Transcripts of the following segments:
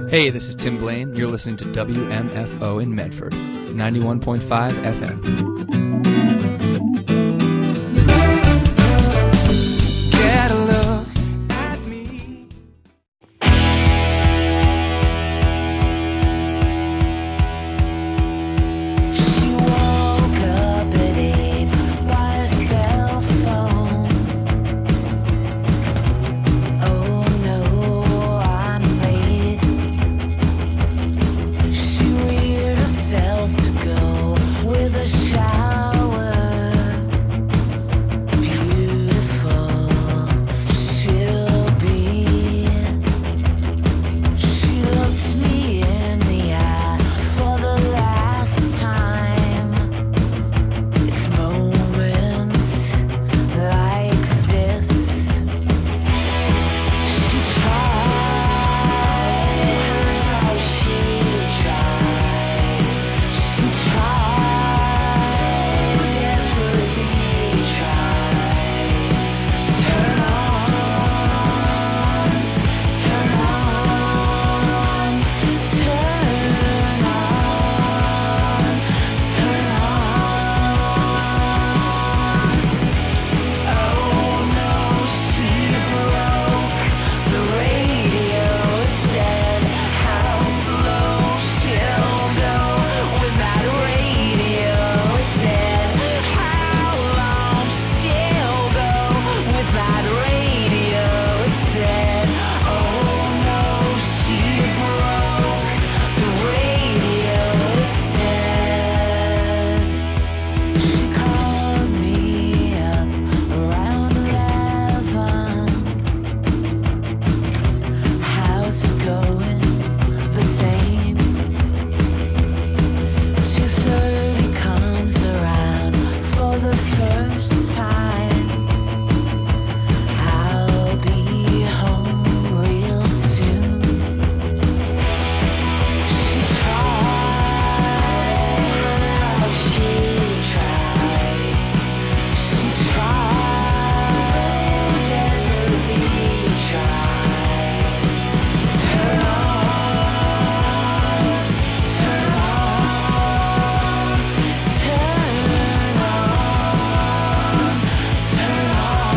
Hey, this is Tim Blaine. You're listening to WMFO in Medford, 91.5 FM. Get a look at me. She woke up at 8 by her cell phone. Oh no, I'm late. She reared herself to go with a shower. Beautiful she'll be. She looked me in the eye for the last time. It's moments like this. She tried, she tried, she tried, so desperately tried. Turn on, turn on, turn on, turn on. Oh no, she broke the radio. It's dead. How slow she'll go with that radio. It's dead. How long she'll go with that radio. It's dead. Oh no, she broke the radio. It's dead. She called me up around 11. How's it going? The same. 2:30 comes around for the first time. I'll be home real soon. She tried, she tried, she tried, so desperately tried. Turn on, turn on, turn on, turn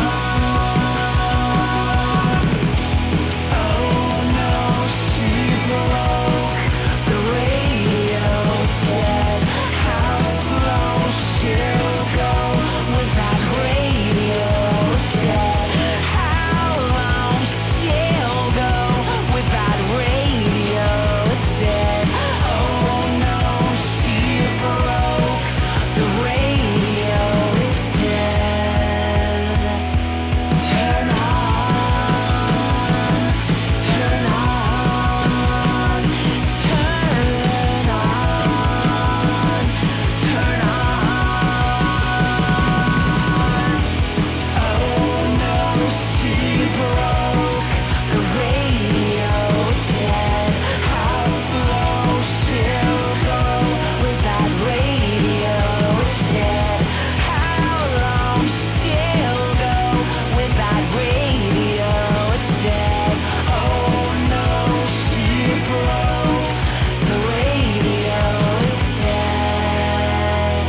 on. Oh no, she broke the radio. Dead. How slow she'll go with that radio. Dead. How long she'll go with that radio. It's dead. Oh no, she broke the radio. It's dead. Turn on, turn on, turn on, turn on. Oh no, she broke the radio. It's dead. How slow she'll go with that radio. It's dead. How long she'll go with that radio. It's dead. Oh no, she broke the radio. It's dead.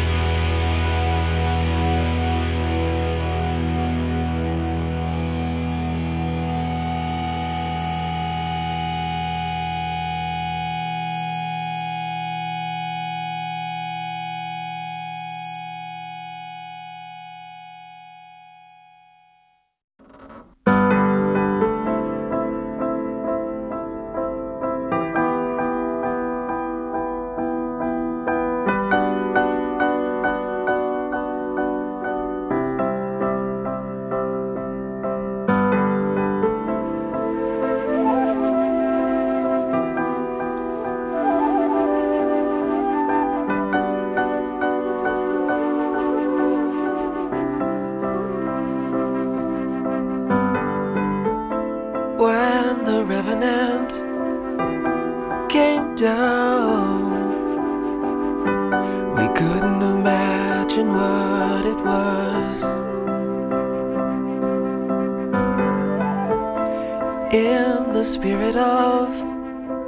When the Revenant came down, we couldn't imagine what it was. In the spirit of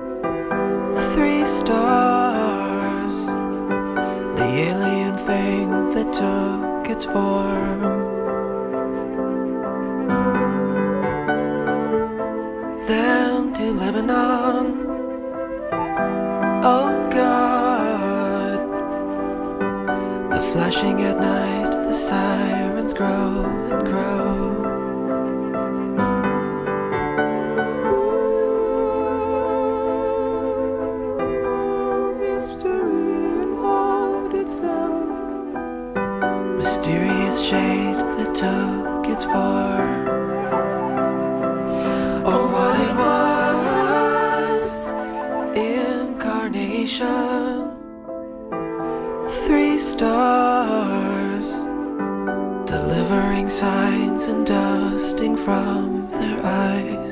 3 stars, the alien thing that took its form. Then to Lebanon, oh God, the flashing at night, the sirens grow and grow. Mysterious shade that took its form, or what it was, incarnation. 3 stars, delivering signs and dusting from their eyes.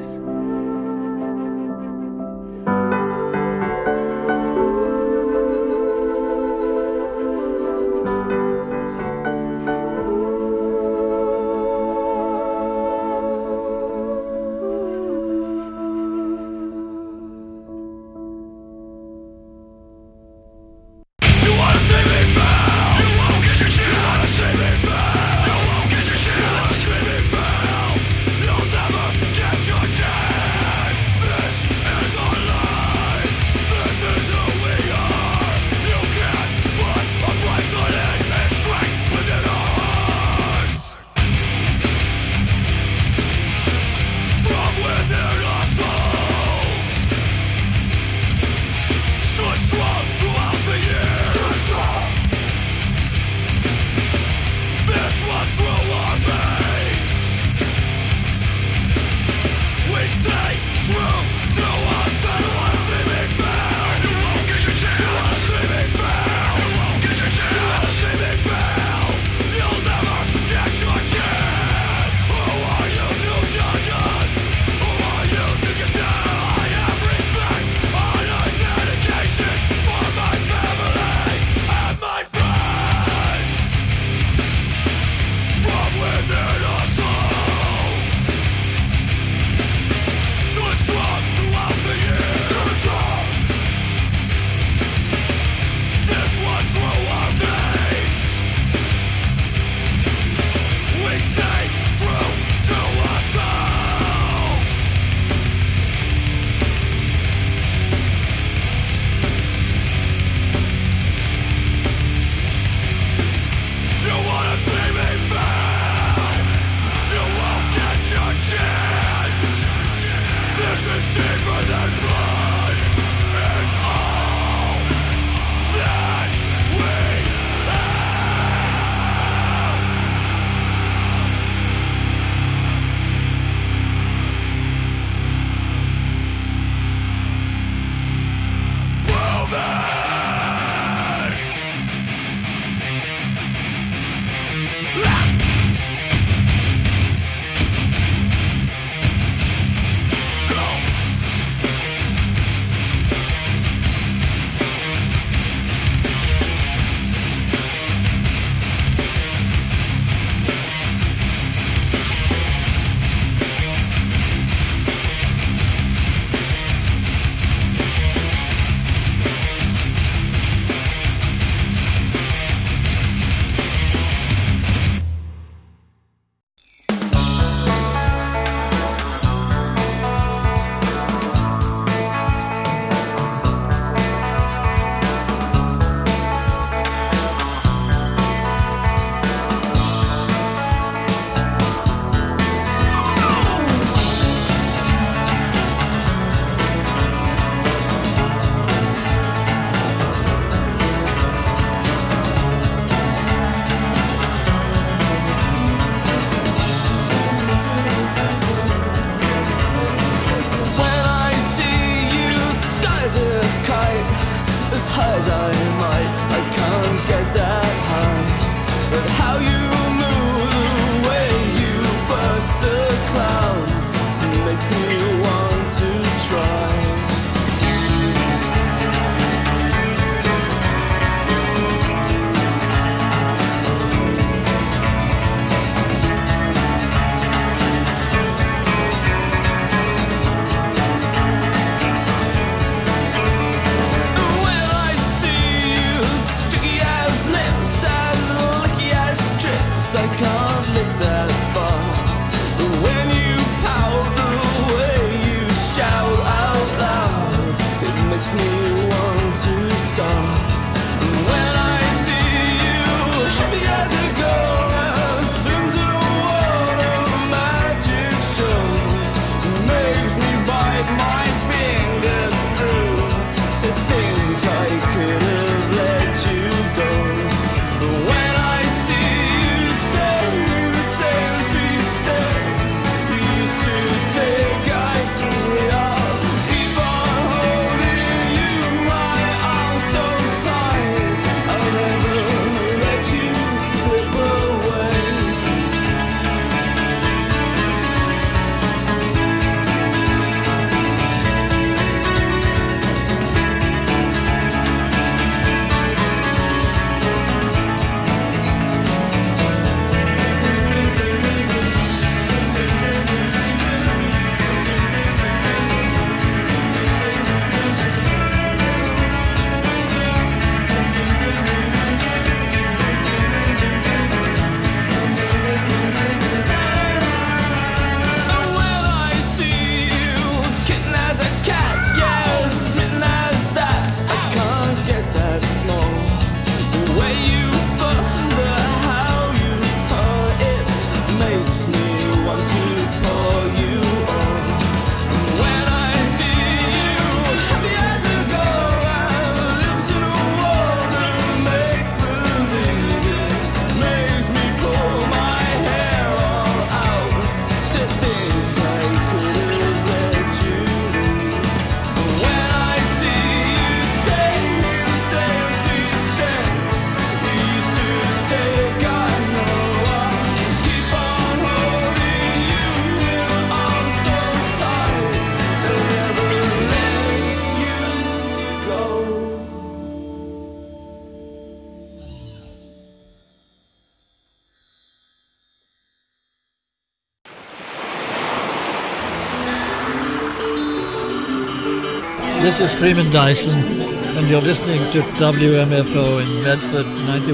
This is Freeman Dyson, and you're listening to WMFO in Medford,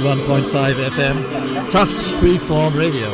91.5 FM, Tufts Freeform Radio.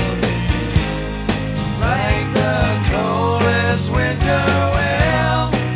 Winter well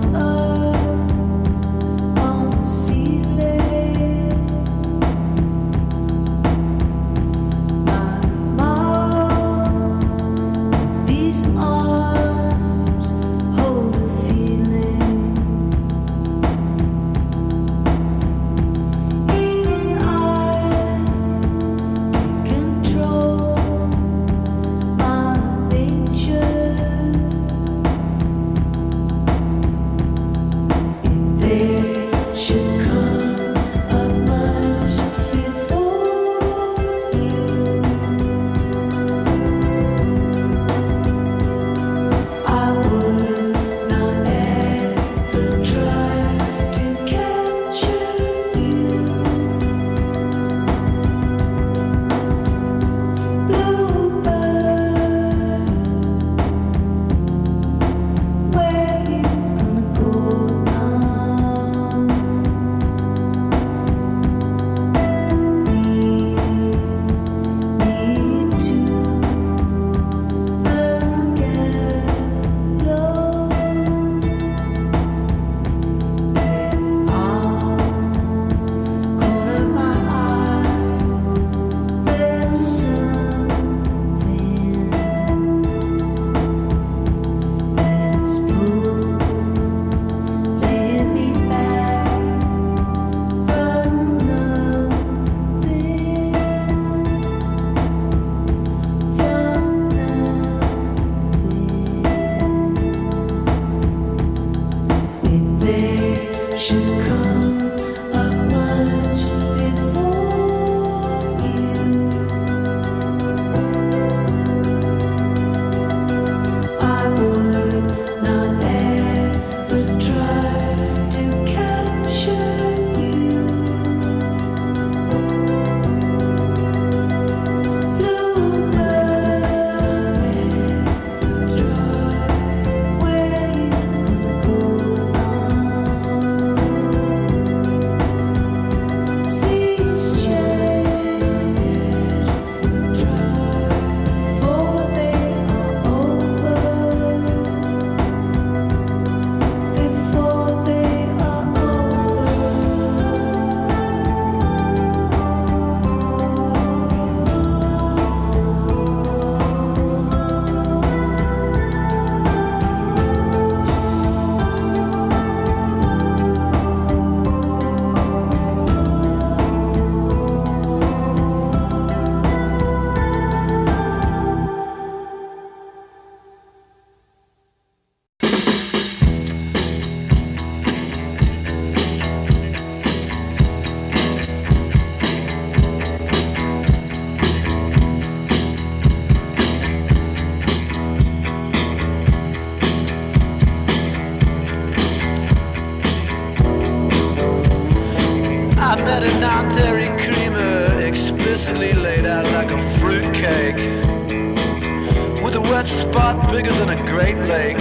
wet spot bigger than a Great Lake.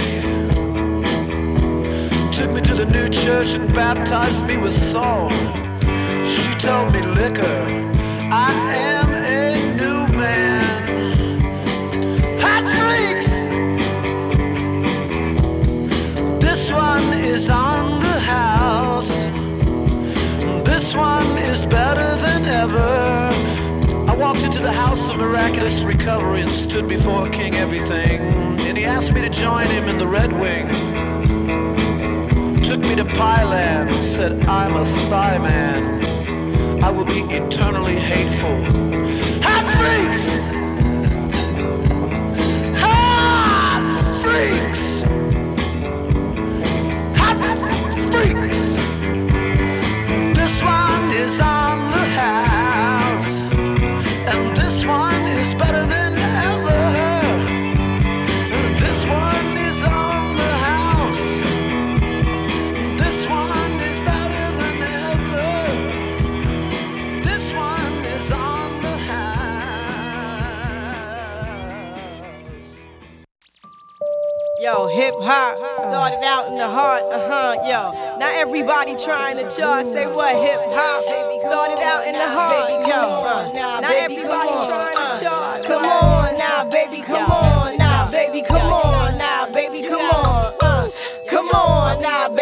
Took me to the new church and baptized me with salt. She told me, liquor, I am a new man. Hot freaks! This one is on the house. This one is better than ever. I walked into the house of miraculous recovery and stood before King Everything. And he asked me to join him in the Red Wing. Took me to Pyland, said I'm a thigh man. I will be eternally hateful. Hot freaks! Hot freaks! Hot freaks! This one is on the house, and this one is better than ever. This one is on the house. This one is better than ever. This one is on the house. Yo, hip hop started out in the heart, yo. Now everybody trying to chart, say what hip hop started out in the heart, yo. Now everybody trying to chart. Come on now, baby, come on now, baby, come on now, baby, come on. Come on now,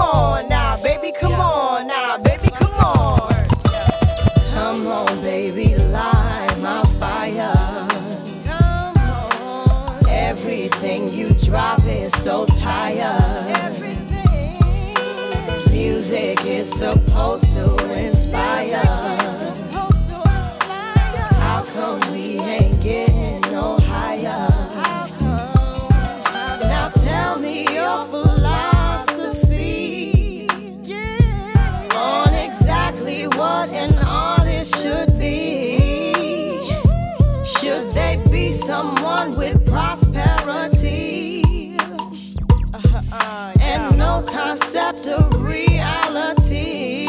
on now, baby, come on now, baby, come on. Come on, baby, light my fire. Come on. Everything you drop is so tired. Everything. Music is supposed to inspire. Supposed to inspire. How come we ain't getting no higher? How come? Now tell me your philosophy on exactly what an artist should be. Should they be someone with prosperity and no concept of reality?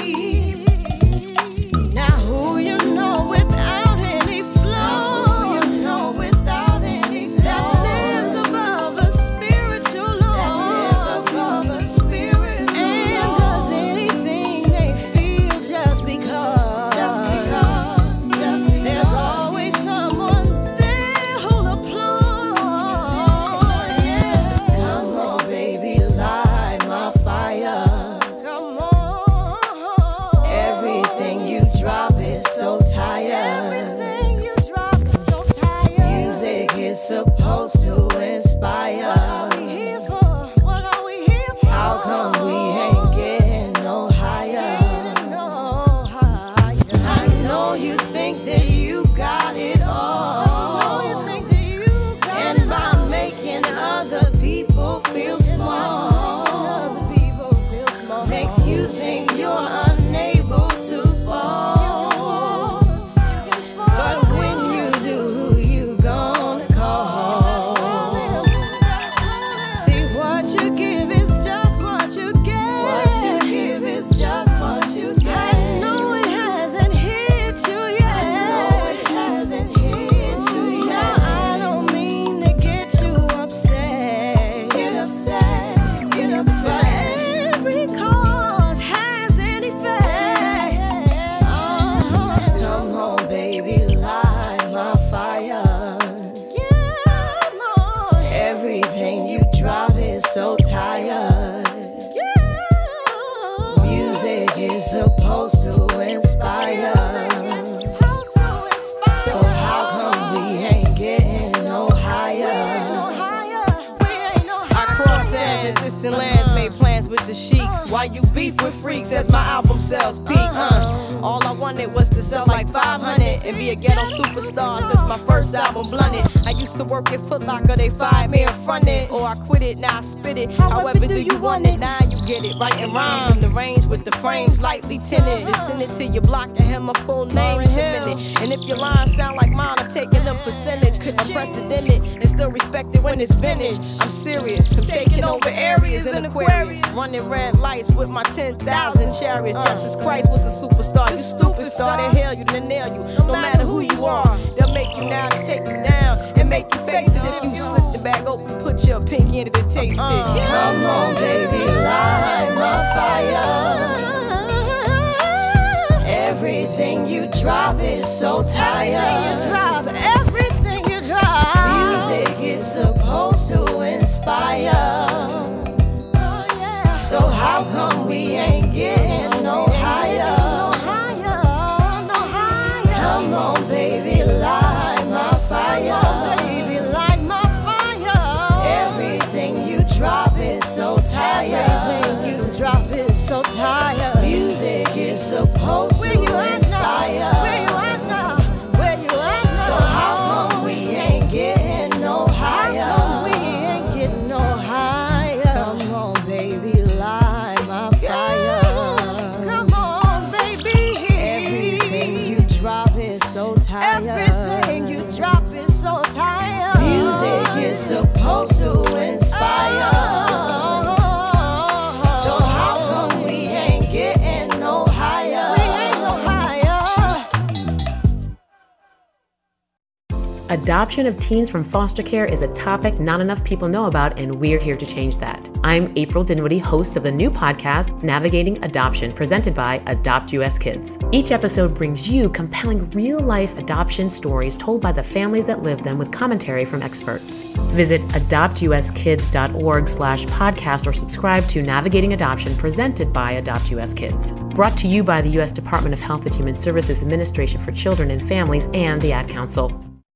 Now who you know without any flow? Who you know without any flow? That lives above a spiritual law. That lives above a spiritual law. And does anything they feel just because. Just because. There's always someone there who'll applaud. Yeah. Come on, baby, light my fire. Come on. Everything you drop is so tired. Everything you drop is so tired. Music is supposed to inspire. What are we here for? What are we here for? How come we ain't getting no higher? No higher. I know you think that you got it all, You think that you got and by making other people feel small, other people feel small. makes you think you're unable to fall. But when you do, who you gonna call? See, what you give is just what you get. What you give is just what you get. I know it hasn't hit you yet. I know it hasn't hit you Now yet. I don't mean to get you upset. Get upset, get But upset. every cause has an effect. Come on, baby, light my fire. Come on. Everything you drop is so tired. Music is supposed to inspire. So how come we ain't getting no higher? I cross sands and distant lands, made plans with the sheiks. Why you beef with freaks as my album sales peak? All I wanted was to sell like 500 and be a ghetto superstar since my first album Blunted. I used to work at Foot Locker, they fired me and fronted, or I quit it, now I spit it. However do you want it? Now you get it. Writing rhymes in the range with the frames lightly tinted. And send it to your block and have my full name submitted. And if your lines sound like mine, I'm taking a percentage. Unprecedented and still respected when it's vintage. I'm serious, I'm taking over areas in Aquarius. Running red lights with my 10,000 chariots. Justice Christ was a superstar. You stupid star, they hail you, they nail you. No matter who you are, they'll make you now to take you down and make you face it. If you slip the bag open, put your pinky in it to taste it. Come on, baby, light my fire. Everything you drop is so tired. Everything you drop. Music is supposed to inspire. So how come we ain't getting no higher? Come on, baby, light my fire. Everything you drop is so tired. Music is supposed to inspire. So how come we ain't getting no higher? Come on, baby, light my fire. Everything you drop is so tired. Music is supposed to inspire. So how come we ain't getting no higher? Adoption of teens from foster care is a topic not enough people know about, and we're here to change that. I'm April Dinwiddie, host of the new podcast, Navigating Adoption, presented by Adopt US Kids. Each episode brings you compelling real-life adoption stories told by the families that live them with commentary from experts. Visit adoptuskids.org/podcast or subscribe to Navigating Adoption presented by Adopt US Kids. Brought to you by the U.S. Department of Health and Human Services Administration for Children and Families and the Ad Council.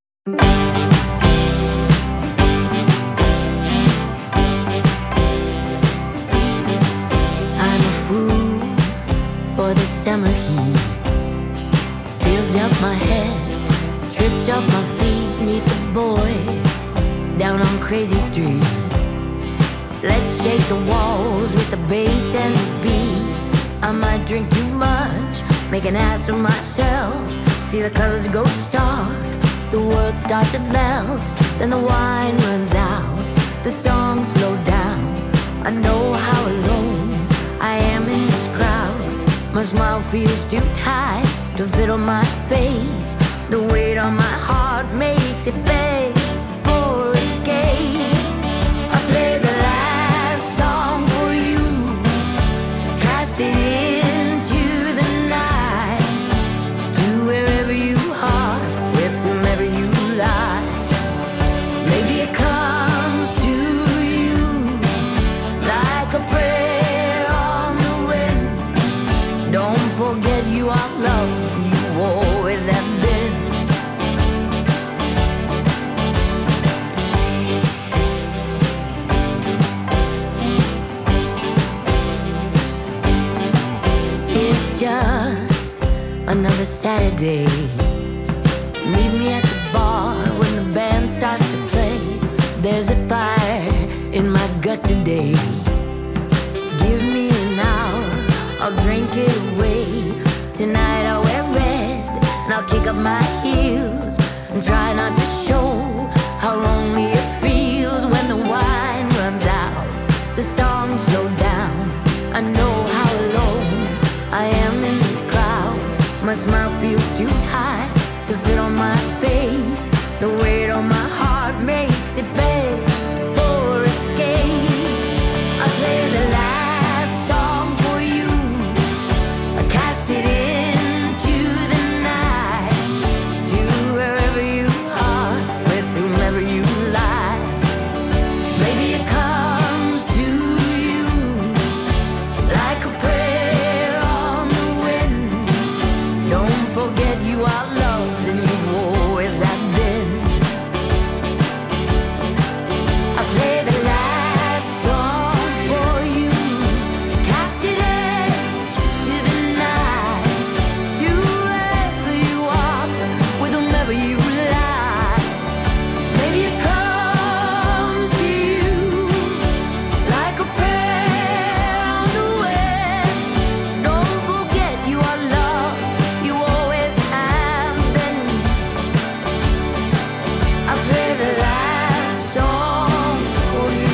I'm a fool for the summer heat. Fills up my head, trips up my feet. Meet the boys down on Crazy Street. Let's shake the walls with the bass and the beat. I might drink too much, make an ass of myself. See the colors go stark, the world starts to melt. Then the wine runs out, the songs slow down. I know how alone I am in this crowd. My smile feels too tight to fit on my face. The weight on my heart makes it beg for escape. I play the last song for you, cast it into the night, to wherever you are, with whomever you like. Maybe it comes to you like a prayer on the wind. Don't forget you are loved, you always have been. Just another Saturday. Meet me at the bar when the band starts to play. There's a fire in my gut today. Give me an hour, I'll drink it away. Tonight I'll wear red and I'll kick up my heels and try not to show how lonely it feels when the wine runs out, the songs slow down. I know how alone I am in this crowd. My smile feels too tight to fit on my face. The weight on my heart makes it beg for escape. I play the last song for you, I cast it into the night, to wherever you are, with whomever you like. Maybe it comes to you like a prayer on the wind. Don't forget you are loved and you always have been. I play the last song for you, cast it into the night, to wherever you are, with whomever you like. Maybe it comes to you like a prayer on the wind. Don't forget you are loved, you always have been. I play the last song for you.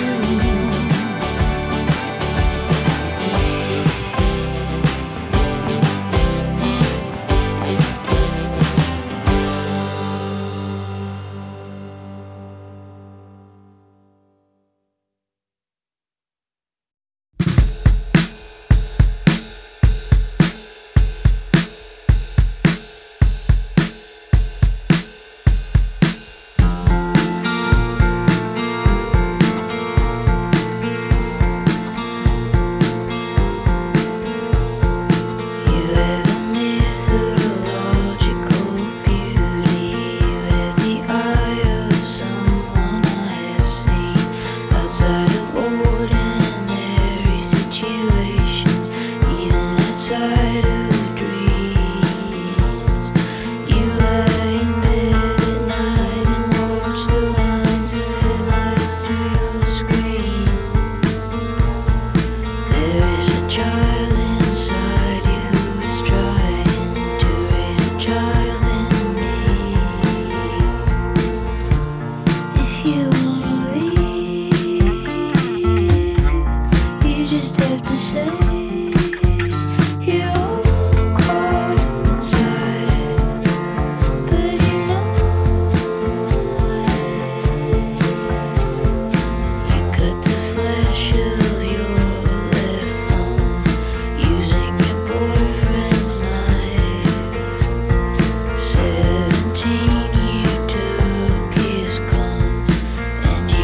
You have a mythological beauty. You have the eye of someone I have seen outside of ordinary situations, even outside of dreams. You lie in bed at night and watch the lines of headlights through your screen. There is a child inside you who is trying to raise a child in me. If you wanna leave, you just have to say you're all caught inside, but you know you cut the flesh of your left thumb using your boyfriend's knife. 17, you took his cum and you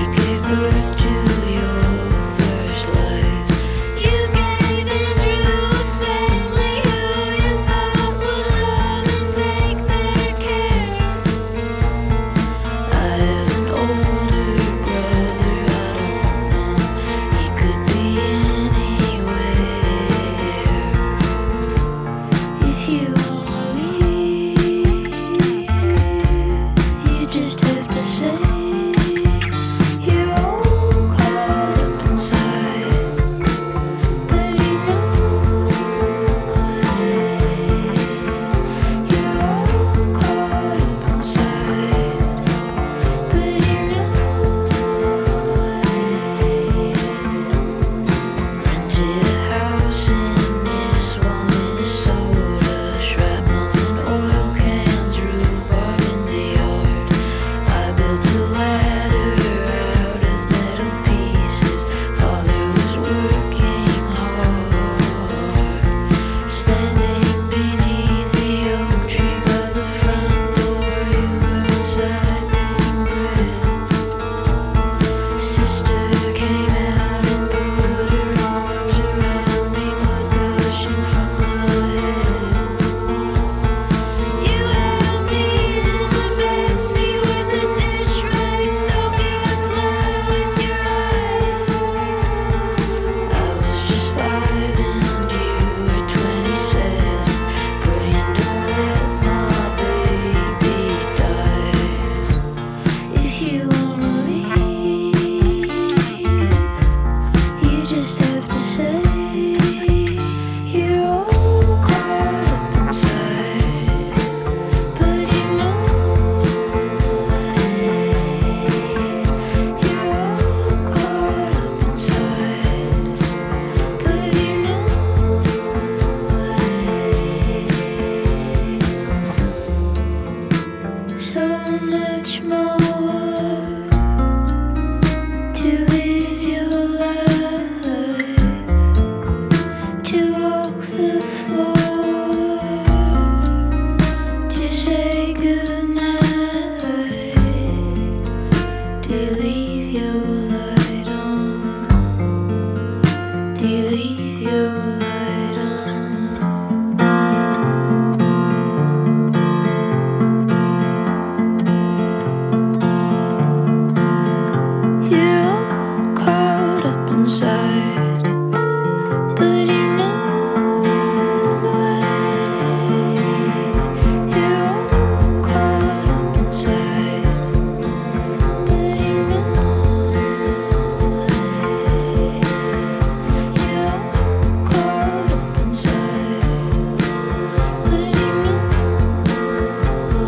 inside. But you know the way. You're all caught up inside. But you know the way. You're all caught up inside. But you know the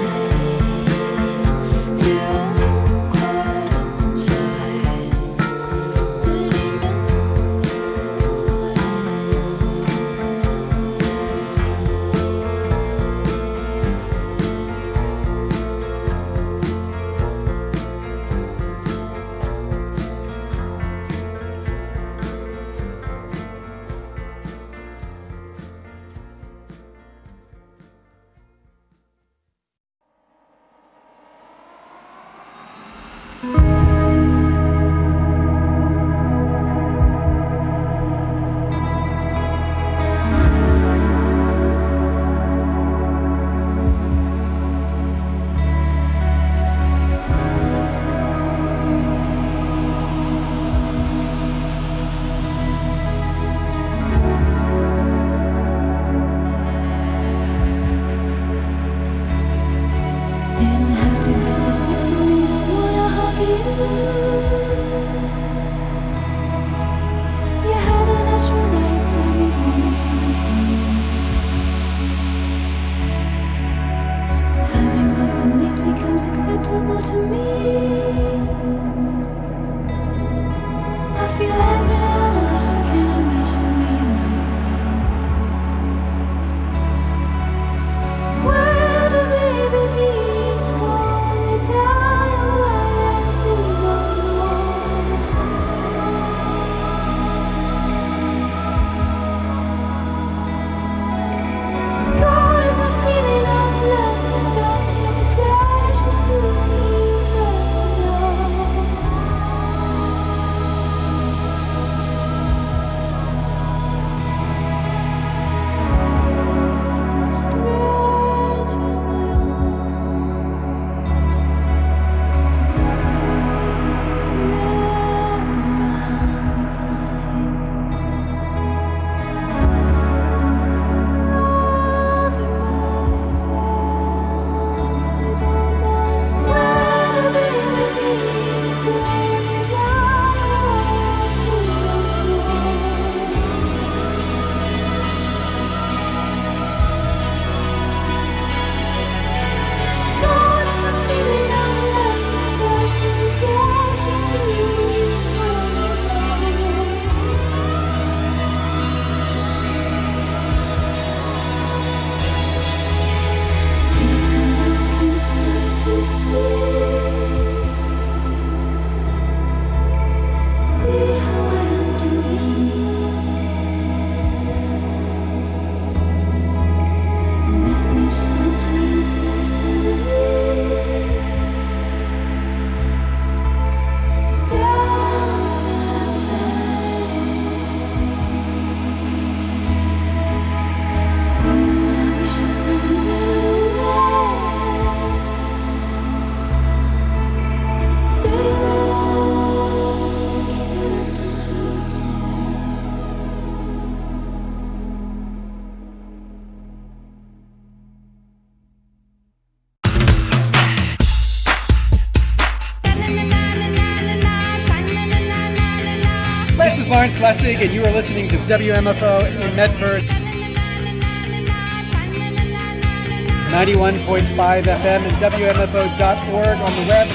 way. You're all caught up inside. But you know. Didn't have to be so sick for me to wanna hug you. You had a natural right to be born to be king. 'Cause having wants and needs becomes acceptable to me. I feel angry now, I wish you can imagine where you might be. Where do baby beams go when they die? Oh, I do not know. God is a feeling of love, the stuff never crashes to me. Stretching my arms, wrap around tight, loving myself with all my where baby beams go when they die. I do not know. God is a feeling of love, the stuff never crashes to me. Take a look inside to see how I'm doing. A message softly insistently tells me I'm bad. Saying that I wish it doesn't matter where. This is Lawrence Lessig, and you are listening to WMFO in Medford, 91.5 FM and WMFO.org on the web.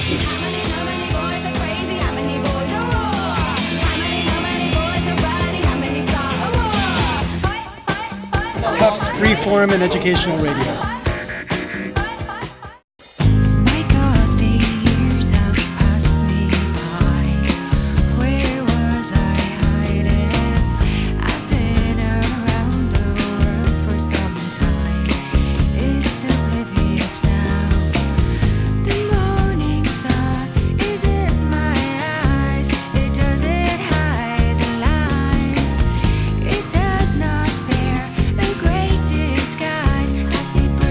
Tufts Freeform and Educational Radio. My God, the years have passed me by. Where was I hiding? I've been around the world for some time. It's oblivious now. The morning sun is in my eyes. It doesn't hide the lines. It does not bear a great disguise. Happy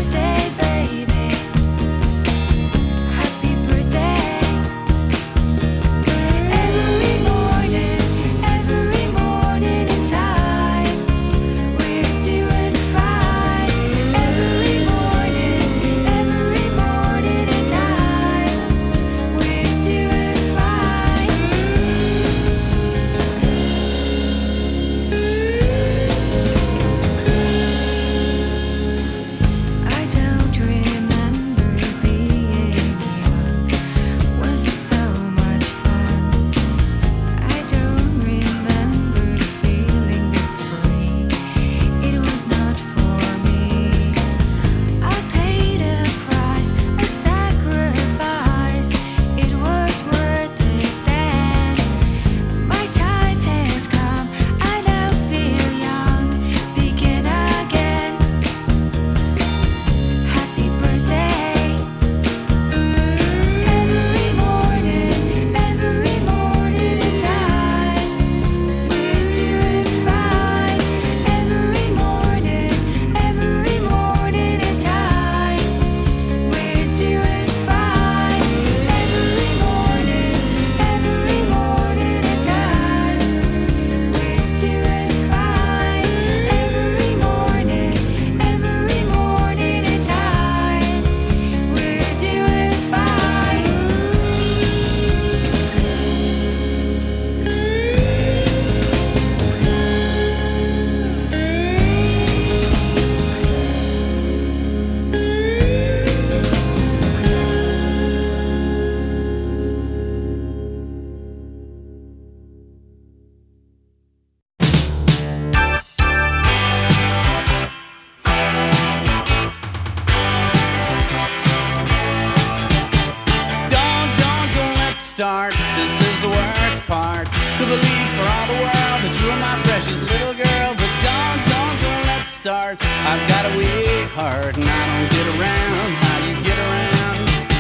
my precious little girl. But don't let's start. I've got a weak heart and I don't get around how you get around.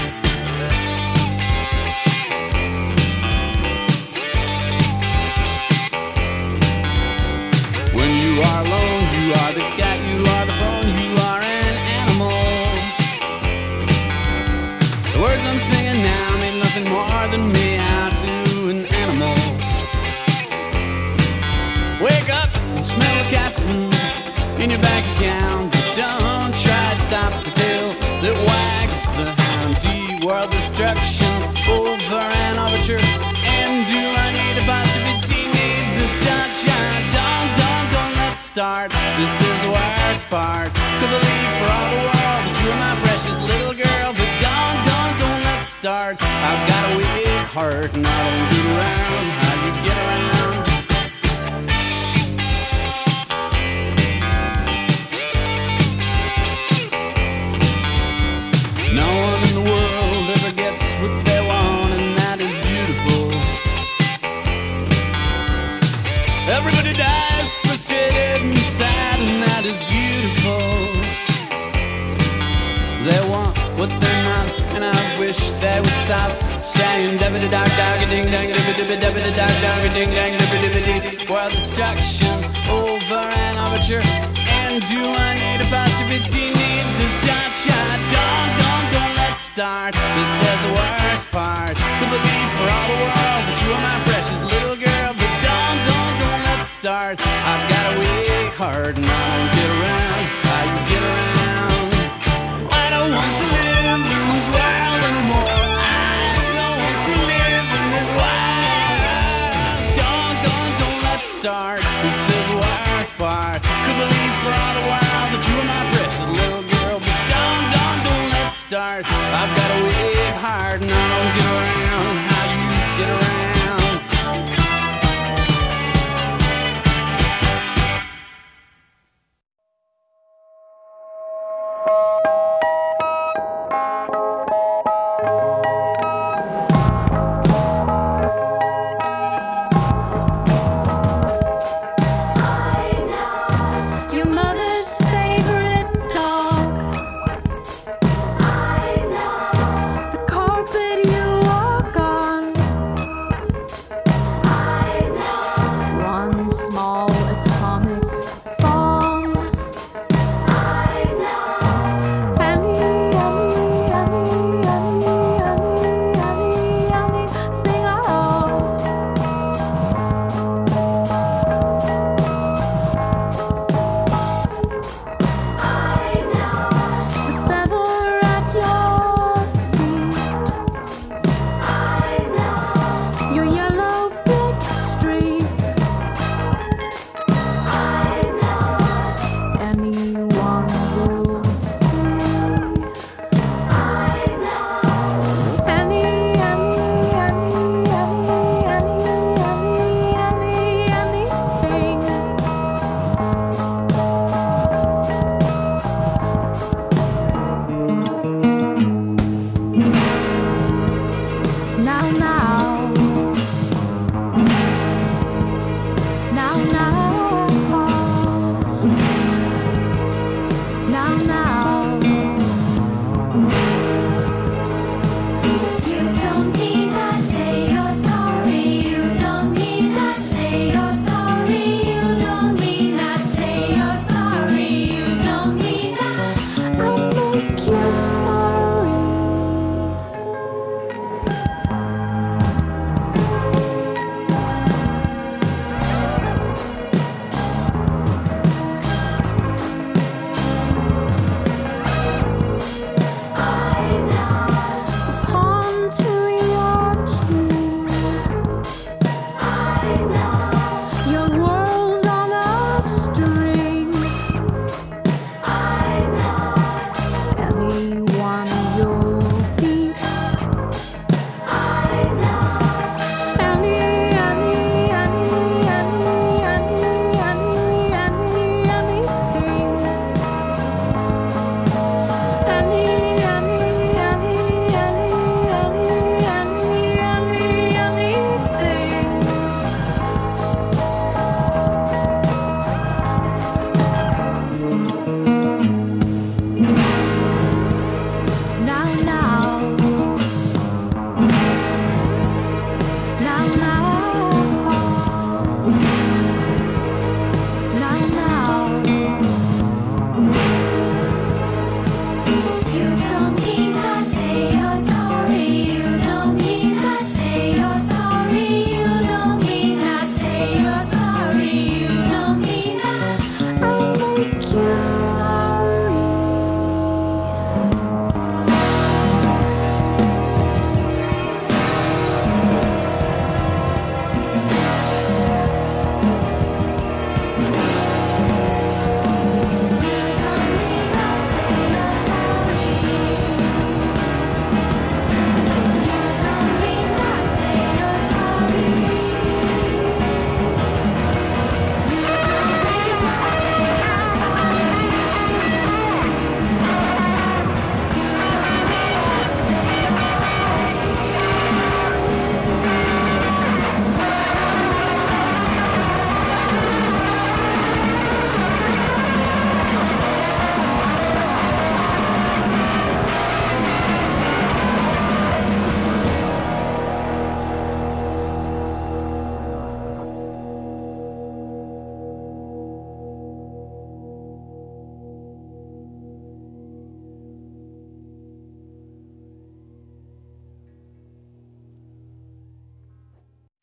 When you are alone, you are the cat, you are the phone, you are an animal. The words I'm singing now mean nothing more than me out to an animal. Wake up and smell the cat food in your bank account, but don't try to stop the tail that wags the hound. D-world destruction over an overture. And do I need a positivity? Need this shot? Don't let's start. This is the worst part. Could believe for all the world that you are my precious little girl. But don't let's start. I've got a weak heart and I don't get around how you get around. No one in the world ever gets what they want, and that is beautiful. Everybody dies frustrated and sad, and that is beautiful. They want what they're not, and I wish they would stop saying dabba dog dog ding dang dabba dog dog ding dang dabba. World destruction over an overture. And do I need a positivity? Need this shot? Don't let's start. This is the worst part. Could believe for all the world that you are my precious little girl. But don't let's start. I've got a weak heart and I don't get around how you get around. I don't want to live in this world anymore. I don't want to live in this world. Don't let's start. This is the worst part. Could believe for all the world that you are my precious little girl. But don't let's start. I've got a weak heart and I don't get around how you get around.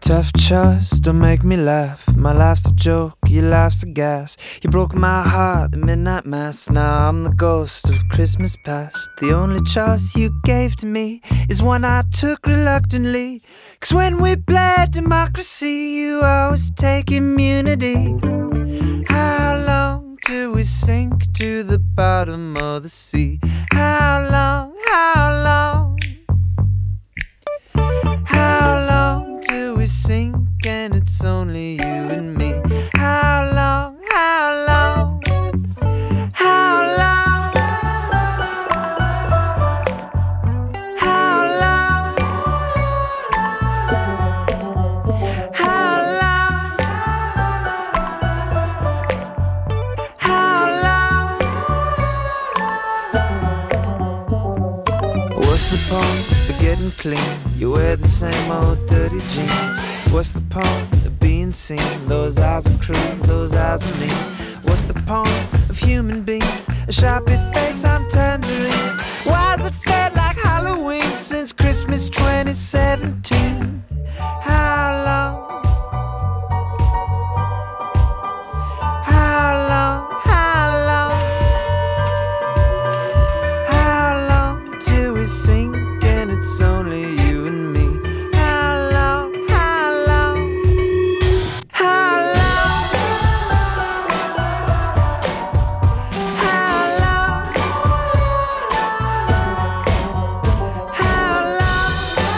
Tough choice, don't make me laugh. My life's a joke, your life's a gas. You broke my heart at midnight mass. Now I'm the ghost of Christmas past. The only choice you gave to me is one I took reluctantly. 'Cause when we played democracy, you always take immunity. How long do we sink to the bottom of the sea? How long, how long? How long do we sink and it's only you and me? How long, how long? How long? How long? How long? How long? What's the point of getting clean? You wear the same old dirty jeans. What's the point of being seen? Those eyes are cruel, those eyes are mean. What's the point of human beings? A sharpie face on tangerines. Why's it felt like Halloween since Christmas 2017? How long? How long? How long? How long till we sink and it's only you and me? How long? How long? How long? How long? How long?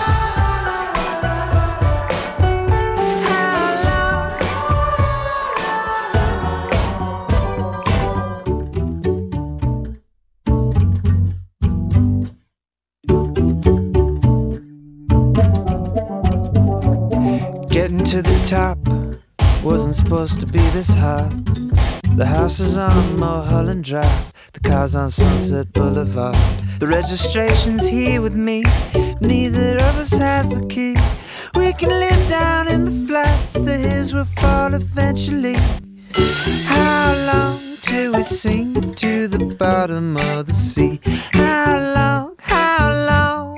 Getting to the top wasn't supposed to be this hard. The house is on Mulholland Drive, the car's on Sunset Boulevard. The registration's here with me, neither of us has the key. We can live down in the flats, the hills will fall eventually. How long till we sink to the bottom of the sea? How long, how long?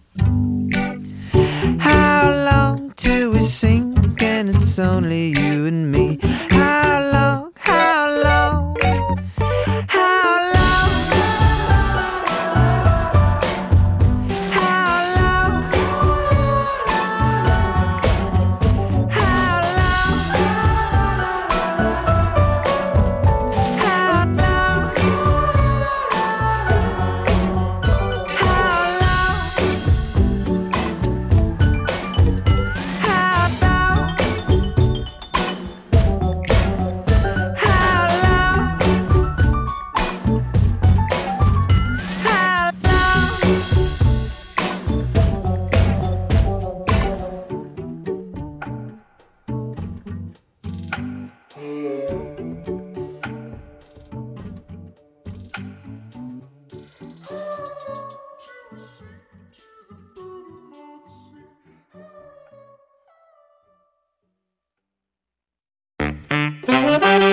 How long till we sink and it's only you and me? How long, how long? How long? How long? How long? How long? How long?